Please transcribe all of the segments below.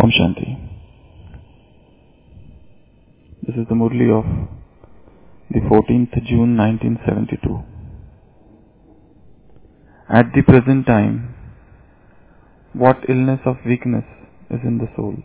Om Shanti. This is the Murli of the 14th June 1972. At the present time, what illness of weakness is in the soul?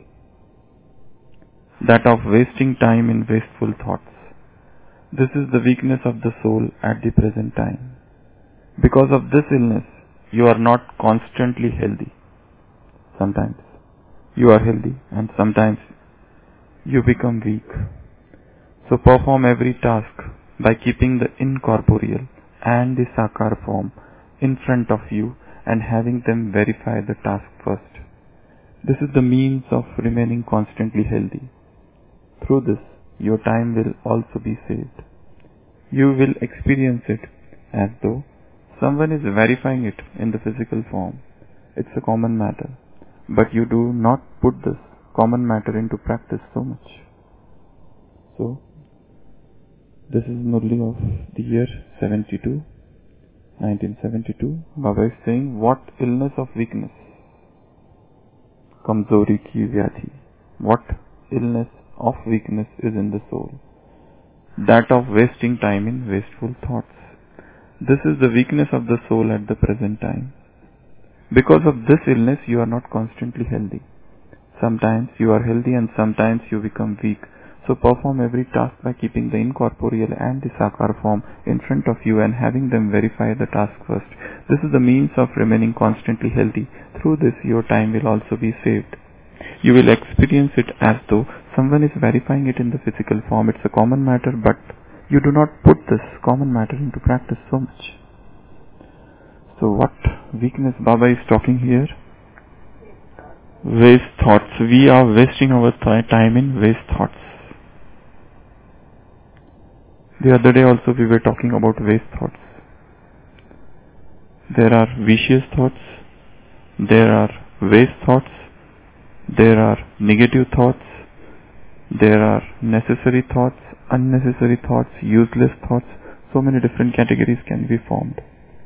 That of wasting time in wasteful thoughts. This is the weakness of the soul at the present time. Because of this illness, you are not constantly healthy. Sometimes you are healthy and sometimes you become weak. So perform every task by keeping the incorporeal and the sakar form in front of you and having them verify the task first. This is the means of remaining constantly healthy. Through this, your time will also be saved. You will experience it as though someone is verifying it in the physical form. It's a common matter, but you do not put this common matter into practice so much. So, this is Murli of the year 1972. Baba is saying, what illness of weakness? Kamzori ki vyadhi. What illness of weakness is in the soul? That of wasting time in wasteful thoughts. This is the weakness of the soul at the present time. Because of this illness, you are not constantly healthy. Sometimes you are healthy and sometimes you become weak. So perform every task by keeping the incorporeal and the sakar form in front of you and having them verify the task first. This is the means of remaining constantly healthy. Through this, your time will also be saved. You will experience it as though someone is verifying it in the physical form. It's a common matter, but you do not put this common matter into practice so much. So what weakness Baba is talking here? Waste thoughts. We are wasting our time in waste thoughts. The other day also we were talking about waste thoughts. There are vicious thoughts, there are waste thoughts, there are negative thoughts, there are necessary thoughts, unnecessary thoughts, useless thoughts. So many different categories can be formed.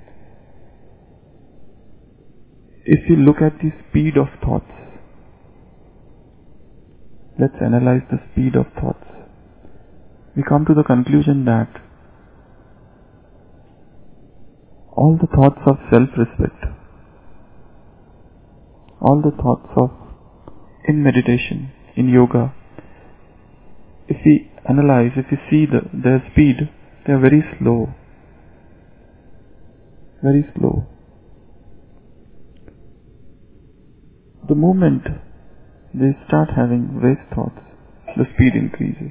If you look at the speed of thoughts, let's analyze the speed of thoughts. We come to the conclusion that all the thoughts of self-respect, all the thoughts of in meditation, in yoga, if we analyze, if we see their speed, they are very slow. Very slow. The moment they start having waste thoughts, the speed increases.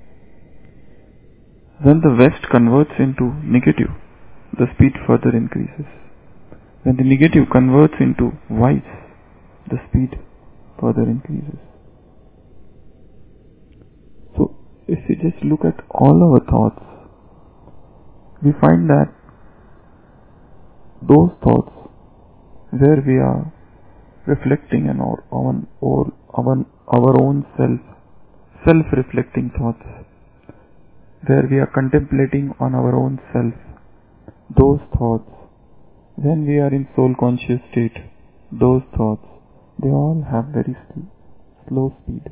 When the waste converts into negative, the speed further increases. When the negative converts into vice, the speed further increases. So, if we just look at all our thoughts, we find that those thoughts where we are reflecting on our own self-reflecting thoughts, where we are contemplating on our own self, those thoughts, when we are in soul conscious state, those thoughts, they all have very slow speed.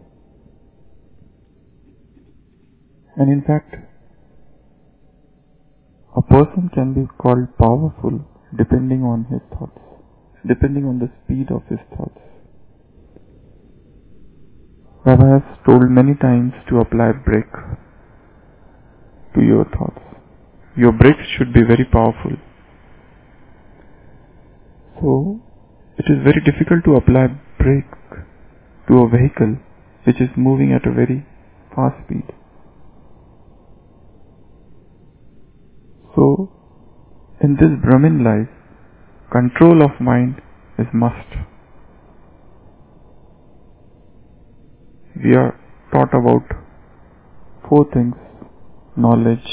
And in fact, a person can be called powerful depending on his thoughts, depending on the speed of his thoughts. Baba has told many times to apply brake to your thoughts. Your brakes should be very powerful. So, it is very difficult to apply brake to a vehicle which is moving at a very fast speed. So, in this Brahmin life, control of mind is must. We are taught about 4 things: knowledge,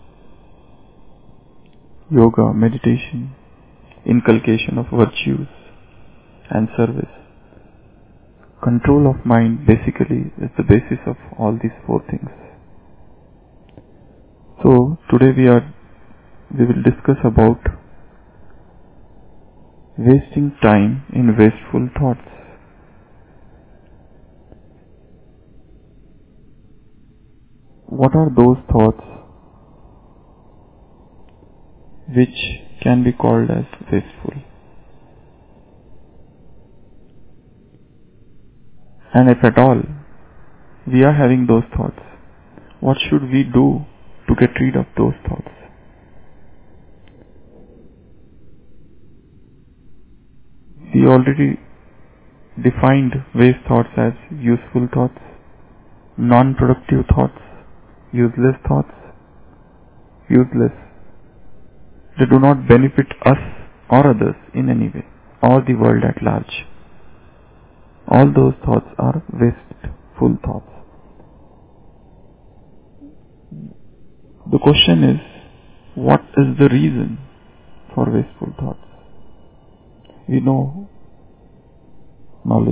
yoga, meditation, inculcation of virtues, and service. Control of mind basically is the basis of all these 4 things. So today we will discuss about wasting time in wasteful thoughts. what are those thoughts which can be called as wasteful? And if at all we are having those thoughts, what should we do to get rid of those thoughts? We already defined waste thoughts as useful thoughts, non-productive thoughts, useless thoughts. Useless. They do not benefit us or others in any way, or the world at large. All those thoughts are wasteful thoughts. The question is, what is the reason for wasteful thoughts? We know knowledge.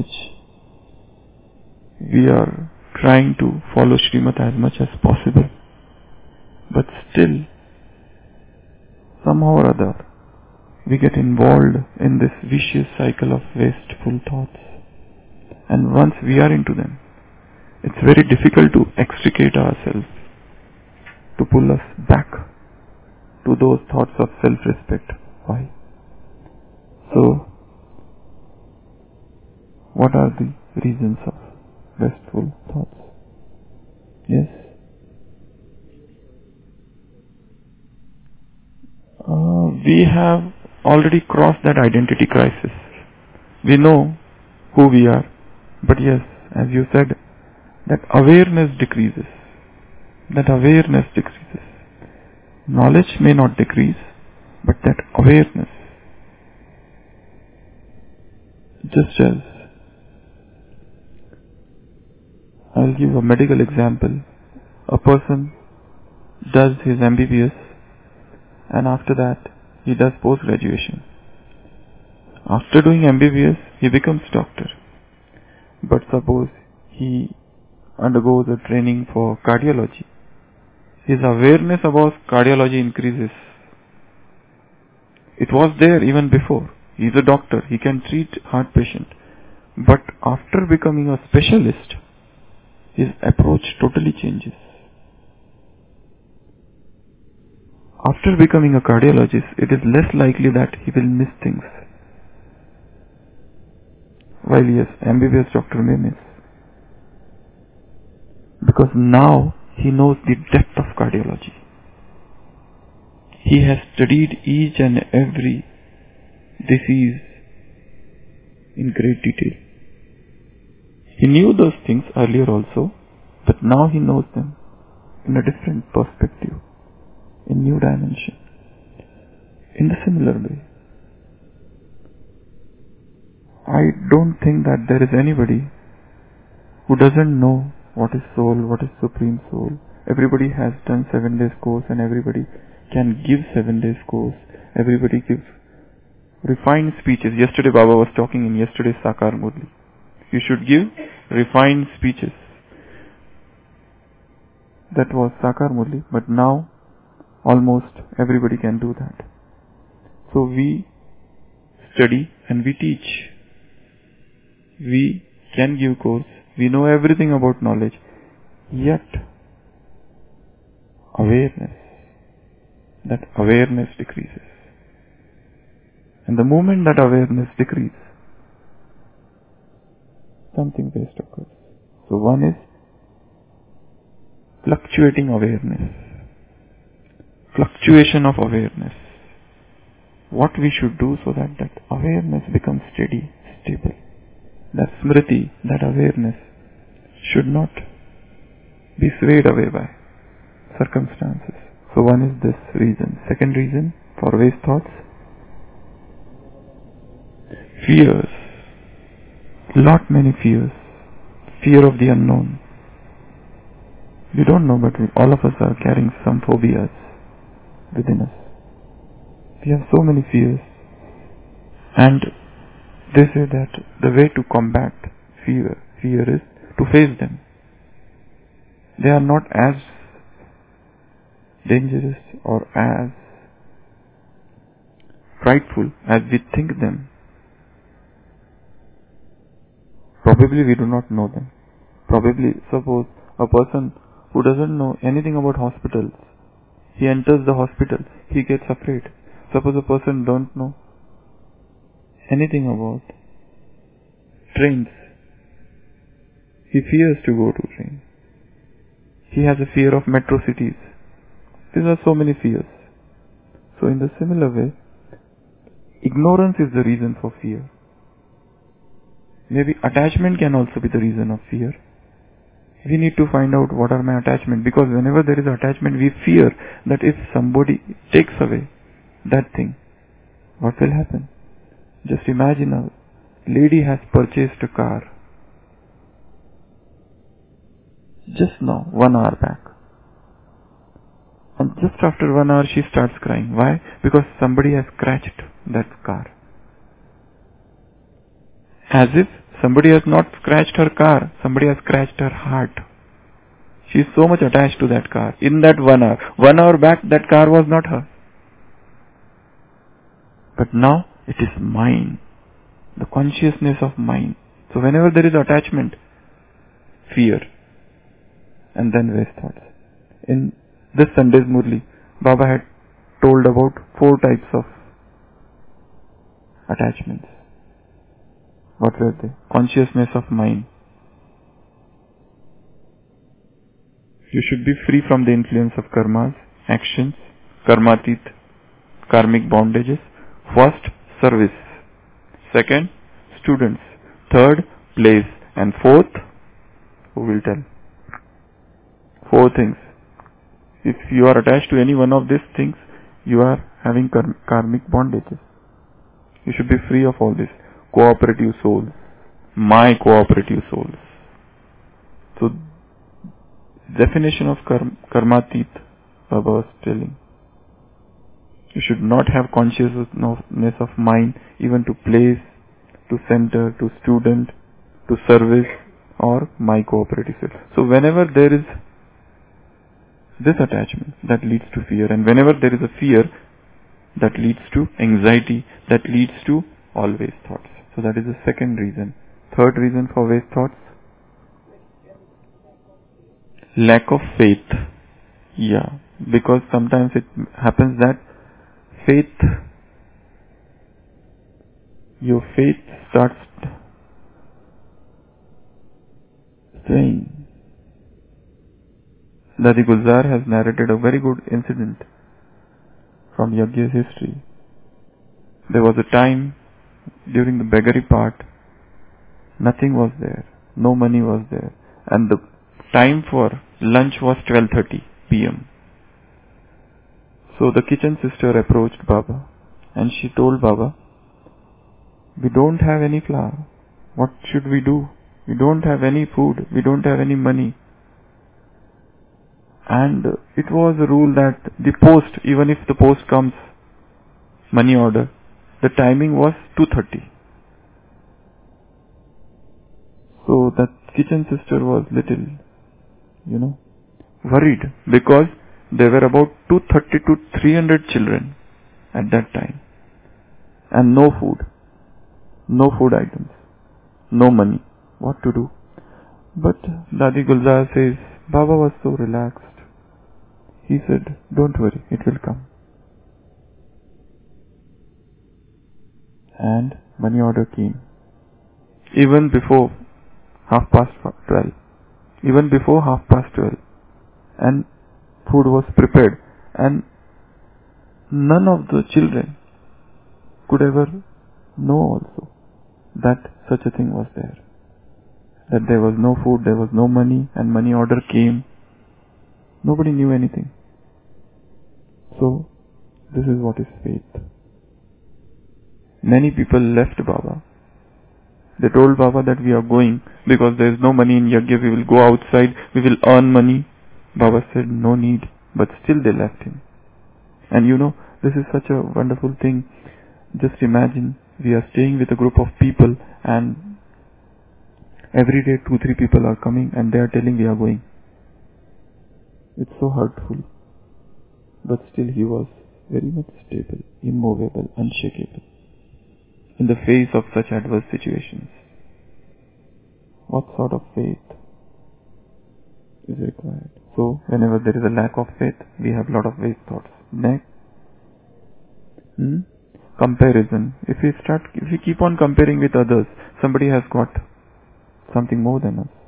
We are trying to follow Srimad as much as possible. But still, somehow or other, we get involved in this vicious cycle of wasteful thoughts. And once we are into them, it's very difficult to extricate ourselves, to pull us back to those thoughts of self-respect. Why? So, what are the reasons of wasteful thoughts? Yes? We have already crossed that identity crisis. We know who we are. But yes, as you said, that awareness decreases. That awareness decreases. Knowledge may not decrease, but that awareness. Just as I'll give a medical example. A person does his MBBS and after that he does post-graduation. After doing MBBS, he becomes doctor. But suppose he undergoes a training for cardiology. His awareness about cardiology increases. It was there even before. He is a doctor. He can treat heart patient. But after becoming a specialist, his approach totally changes. After becoming a cardiologist, it is less likely that he will miss things. While yes, MBBS doctor may miss. Because now he knows the depth of cardiology. He has studied each and every disease in great detail. He knew those things earlier also, but now he knows them in a different perspective, in new dimension. In a similar way, I don't think that there is anybody who doesn't know what is soul, what is supreme soul. Everybody has done 7 days course and everybody can give 7 days course. Everybody gives refined speeches. Yesterday Baba was talking in yesterday's Sakar Murli. You should give refined speeches. That was Sakar Murli, but now almost everybody can do that. So we study and we teach. We can give course. We know everything about knowledge. Yet, that awareness decreases. And the moment that awareness decreases, something waste occurs. So one is fluctuating awareness. Fluctuation of awareness. What we should do so that that awareness becomes steady, stable. That smriti, that awareness should not be swayed away by circumstances. So one is this reason. Second reason for waste thoughts. Fears. Lot many fears. Fear of the unknown. We don't know, but all of us are carrying some phobias within us. We have so many fears. And they say that the way to combat fear is to face them. They are not as dangerous or as frightful as we think them. Probably we do not know them. Probably, suppose a person who doesn't know anything about hospitals, he enters the hospital, he gets afraid. Suppose a person don't know anything about trains, he fears to go to train. He has a fear of metro cities. These are so many fears. So in the similar way, ignorance is the reason for fear. Maybe attachment can also be the reason of fear. We need to find out what are my attachment, because whenever there is attachment, we fear that if somebody takes away that thing, what will happen? Just imagine a lady has purchased a car just now, 1 hour back. And just after 1 hour she starts crying. Why? Because somebody has scratched that car. As if somebody has not scratched her car, somebody has scratched her heart. She is so much attached to that car. In that 1 hour. 1 hour back that car was not her. But now it is mine. The consciousness of mine. So whenever there is attachment, fear. And then waste thoughts. In this Sunday's Murli, Baba had told about 4 types of attachments. What were they? Consciousness of mind. You should be free from the influence of karmas, actions, karmatit, karmic bondages. First, service. Second, students. Third, place. And fourth, who will tell? 4 things. If you are attached to any one of these things, you are having karmic bondages. You should be free of all this. Cooperative souls. My cooperative souls. So, definition of karmatit, Baba was telling. You should not have consciousness of mind, even to place, to center, to student, to service, or my cooperative soul. So, whenever there is this attachment, that leads to fear, and whenever there is a fear, that leads to anxiety, that leads to all waste thoughts. So that is the second reason. Third reason for waste thoughts? Lack of faith. Yeah, because sometimes it happens that your faith starts straying. Dadi Gulzar has narrated a very good incident from Yajna's history. There was a time during the beggary part, nothing was there, no money was there, and the time for lunch was 12:30 p.m. So the kitchen sister approached Baba and she told Baba, we don't have any flour. What should we do? We don't have any food. We don't have any money. And it was a rule that the post, even if the post comes, money order, the timing was 2:30. So that kitchen sister was little, worried, because there were about 230 to 300 children at that time. And no food items, no money. What to do? But Dadi Gulzar says, Baba was so relaxed. He said, don't worry, it will come. And money order came. Even before 12:30. Even before 12:30. And food was prepared. And none of the children could ever know also that such a thing was there. That there was no food, there was no money, and money order came. Nobody knew anything. So, this is what is faith. Many people left Baba. They told Baba that we are going because there is no money in Yajna, we will go outside, we will earn money. Baba said, no need, but still they left him. And this is such a wonderful thing. Just imagine, we are staying with a group of people and every day 2-3 people are coming and they are telling we are going. It's so hurtful. But still he was very much stable, immovable, unshakable in the face of such adverse situations. What sort of faith is required? So whenever there is a lack of faith, we have a lot of waste thoughts. Next, comparison. If we keep on comparing with others, somebody has got something more than us.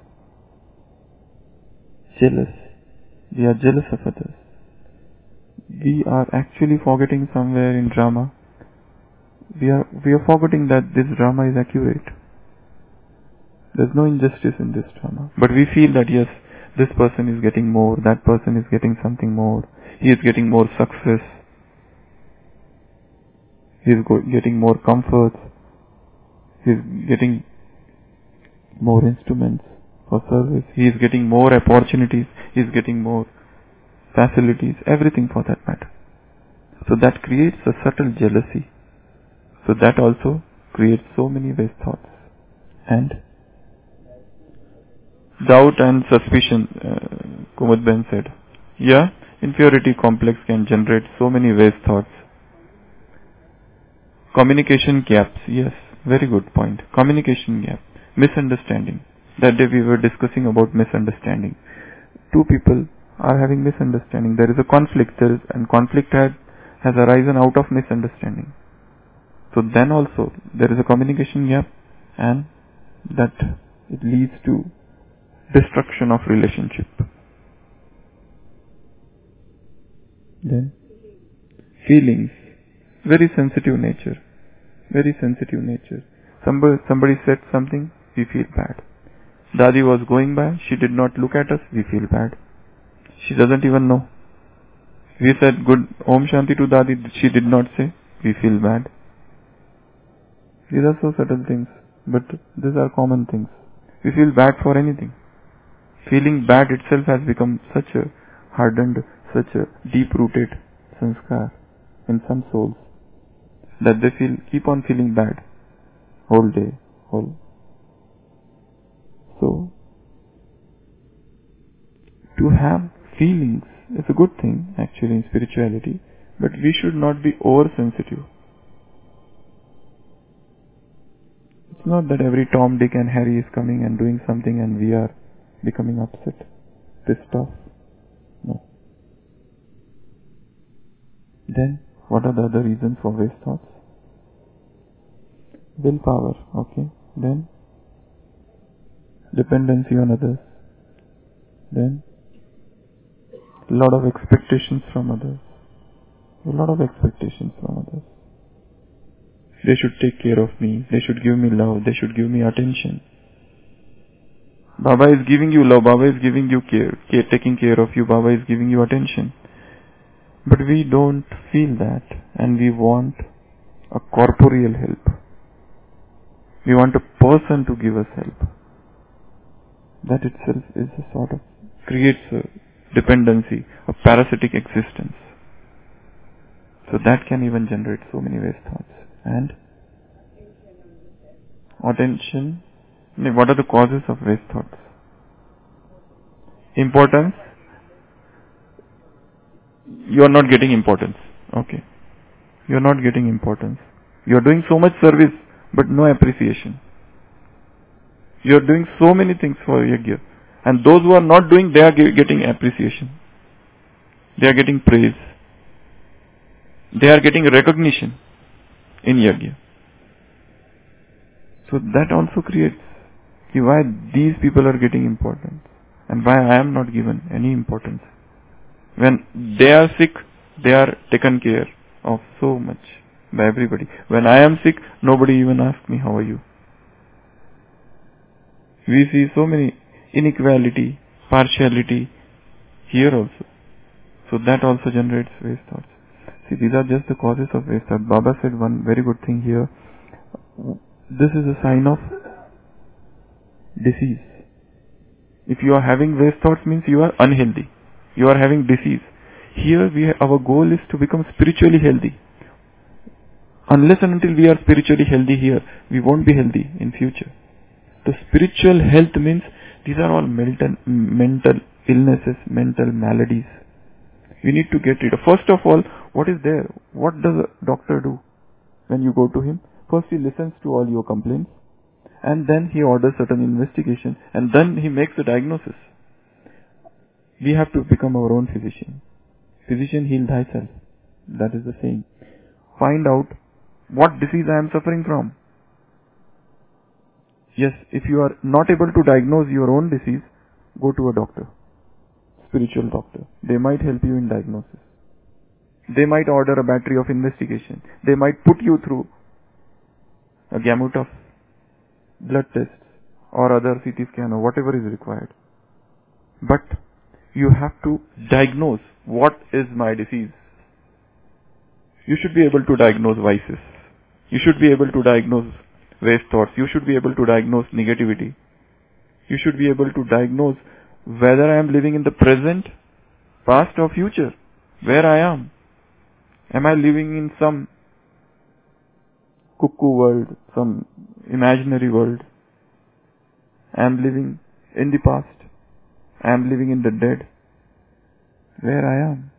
Jealous. We are jealous of others. We are actually forgetting somewhere in drama. We are forgetting that this drama is accurate. There's no injustice in this drama. But we feel that yes, this person is getting more, that person is getting something more, he is getting more success, he is getting more comfort, he is getting more instruments for service, he is getting more opportunities, he is getting more facilities, everything for that matter. So that creates a subtle jealousy. So that also creates so many waste thoughts. And doubt and suspicion, Kumud Ben said. Yeah, inferiority complex can generate so many waste thoughts. Communication gaps, yes, very good point. Communication gap, misunderstanding. That day we were discussing about misunderstanding. Two people are having misunderstanding. There is a conflict, and conflict has arisen out of misunderstanding. So then also there is a communication gap, and that it leads to destruction of relationship. Then feelings, very sensitive nature. Very sensitive nature. Somebody said something, we feel bad. Dadi was going by, she did not look at us, we feel bad. She doesn't even know. We said good Om Shanti to Dadi, she did not say, we feel bad. These are so subtle things, but these are common things. We feel bad for anything. Feeling bad itself has become such a hardened, such a deep-rooted sanskar in some souls that they keep on feeling bad whole day. So, to have feelings is a good thing actually in spirituality, but we should not be oversensitive. It's not that every Tom, Dick and Harry is coming and doing something and we are becoming upset, pissed off. No. Then, what are the other reasons for waste thoughts? Willpower, okay. Then, dependency on others. Then, a lot of expectations from others. They should take care of me. They should give me love. They should give me attention. Baba is giving you love. Baba is giving you care, taking care of you. Baba is giving you attention. But we don't feel that, and we want a corporeal help. We want a person to give us help. That itself is a sort of creates a dependency, a parasitic existence. So that can even generate so many waste thoughts. And attention. What are the causes of waste thoughts? Importance. You are not getting importance. Okay. You are not getting importance. You are doing so much service, but no appreciation. You are doing so many things for Yajna. And those who are not doing, they are getting appreciation. They are getting praise. They are getting recognition in Yajna. So that also creates why these people are getting importance and why I am not given any importance. When they are sick, they are taken care of so much by everybody. When I am sick, nobody even asks me, how are you? We see so many inequality, partiality here also. So that also generates waste thoughts. See, these are just the causes of waste thought. Baba said one very good thing here. This is a sign of disease. If you are having waste thoughts, means you are unhealthy. You are having disease. Here our goal is to become spiritually healthy. Unless and until we are spiritually healthy here, we won't be healthy in future. The spiritual health means these are all mental illnesses, mental maladies. We need to get rid of. First of all, what is there? What does a doctor do when you go to him? First he listens to all your complaints, and then he orders certain investigation, and then he makes a diagnosis. We have to become our own physician. Physician, heal thyself. That is the saying. Find out what disease I am suffering from. Yes, if you are not able to diagnose your own disease, go to a doctor, spiritual doctor. They might help you in diagnosis. They might order a battery of investigation. They might put you through a gamut of blood tests or other CT scan or whatever is required. But you have to diagnose what is my disease. You should be able to diagnose vices. You should be able to diagnose waste thoughts. You should be able to diagnose negativity. You should be able to diagnose whether I am living in the present, past or future. Where I am. Am I living in some cuckoo world, some imaginary world? I am living in the past. I am living in the dead. Where I am.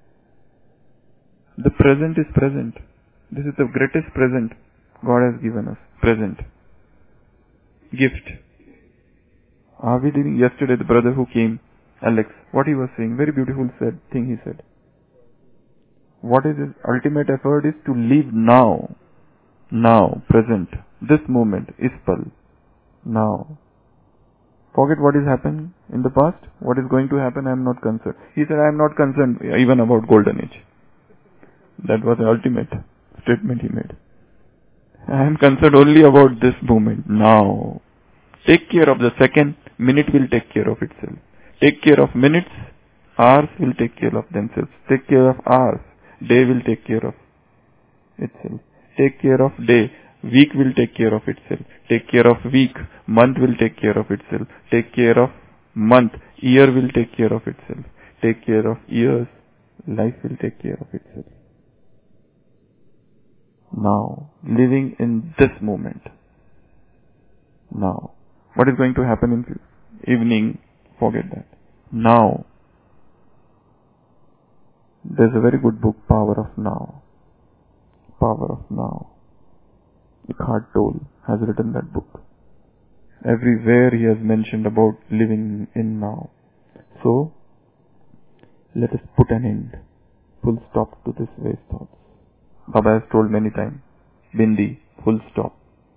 The present is present. This is the greatest present God has given us. Present. Gift. Are we living? Yesterday the brother who came, Alex, what he was saying, very beautiful thing he said. What is his ultimate effort is to live now. Now, present. This moment, Ispal. Now. Forget what is happening in the past. What is going to happen, I am not concerned. He said, I am not concerned even about golden age. That was the ultimate statement he made. I am concerned only about this moment, now. Take care of the second, minute will take care of itself. Take care of minutes, hours will take care of themselves. Take care of hours, day will take care of itself. Take care of day, week will take care of itself. Take care of week, month will take care of itself. Take care of month, year will take care of itself. Take care of years, life will take care of itself. Now, living in this moment. Now. What is going to happen in evening? Forget that. Now. There's a very good book, Power of Now. Power of Now. Eckhart Tolle has written that book. Everywhere he has mentioned about living in now. So, let us put an end, full stop to this waste thoughts. Baba has told many times, Bindi, full stop.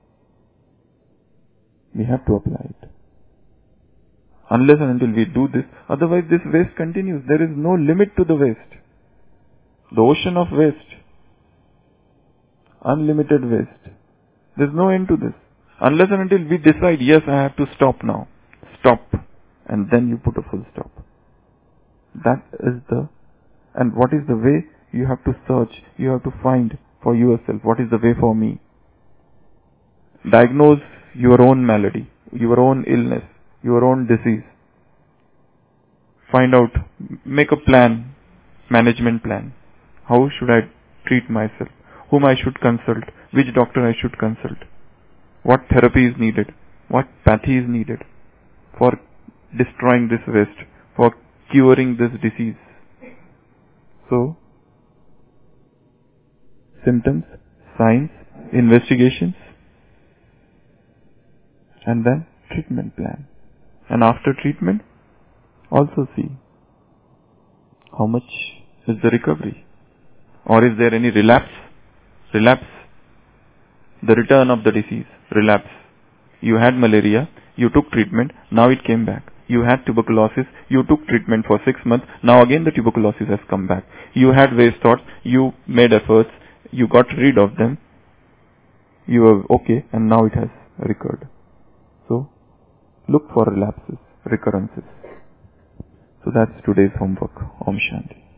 We have to apply it. Unless and until we do this, otherwise this waste continues. There is no limit to the waste. The ocean of waste. Unlimited waste. There is no end to this. Unless and until we decide, yes, I have to stop now. Stop. And then you put a full stop. That is and what is the way? You have to search. You have to find for yourself. What is the way for me? Diagnose your own malady, your own illness, your own disease. Find out, make a plan, management plan. How should I treat myself? Whom I should consult? Which doctor I should consult? What therapy is needed? What pathy is needed for destroying this waste, for curing this disease? So, symptoms, signs, investigations, and then treatment plan. And after treatment, also see how much is the recovery. Or is there any relapse? Relapse. The return of the disease. Relapse. You had malaria, you took treatment, now it came back. You had tuberculosis, you took treatment for 6 months, now again the tuberculosis has come back. You had waste thoughts, you made efforts, you got rid of them, you were okay, and now it has recurred. So, look for relapses, recurrences. So that's today's homework. Om Shanti.